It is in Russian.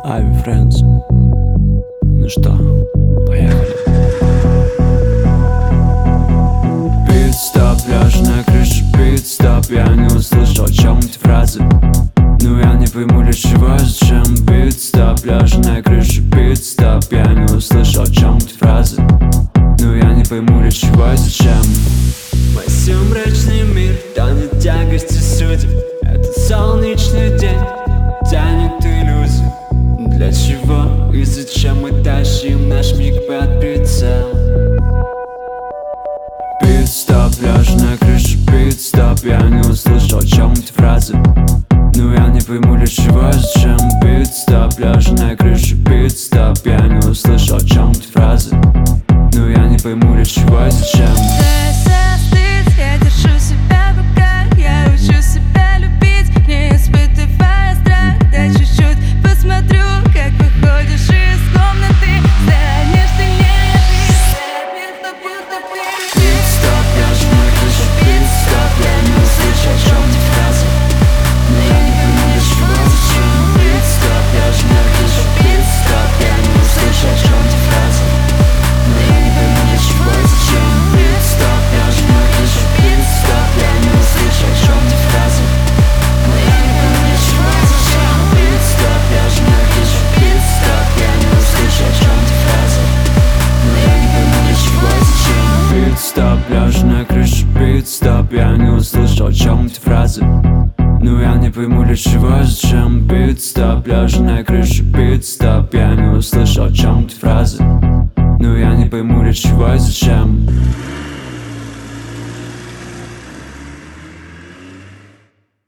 Ави Friends. Ну что, поехали. Пит-стоп, пляж на крыше, пит-стоп. Я не услышал, о чем эти фразы. Ну я не пойму, для чего и зачем. Пит-стоп, пляж на крыше, пит-стоп. Я не услышал, о чем эти фразы. Ну я не пойму, для чего и зачем. Мой сумрачный мир тонет тягости судеб. Этот солнечный день тянет иллюзию. Для чего и зачем мы тащим наш миг под прицел? Пит-стоп, пляж на крыше, пит-стоп. Я не услышал, о чем эти фразы. Ну я не пойму, для чего и зачем. Пит-стоп, пляж на крыше, пит-стоп. Я не услышал, о чем эти фразы. Ну я не пойму, для чего и зачем. Я держу себя в руках, я учу себя любить, не испытывая страх. Дай чуть-чуть посмотрю, как выходишь из комнаты. Станешь сильнее ты. Пит-стоп, пляж на крыше, пит-стоп. Я не услышал, о чем эти фразы. Но я не пойму, для чего и зачем. Пит-стоп, пляж на крыше, пит-стоп. Я не услышал, о чем эти фразы. Но я не пойму, для чего и зачем. Пит-стоп, пляж на крыше, пит-стоп. Я не услышал, о чем эти фразы. Но я не пойму, для чего и зачем. Пит-стоп, пляж на крыше, пит-стоп. Я не услышал, о чем эти фразы. Но я не пойму, для чего и зачем. Пит-стоп, пляж на крыше, пит-стоп. Я не услышал, о чем эти фразы. Ну я не пойму, для чего и зачем. Пит-стоп, пляж на крыше, пит-стоп. Я не услышал, о чем эти фразы. Ну я не пойму, для чего и зачем.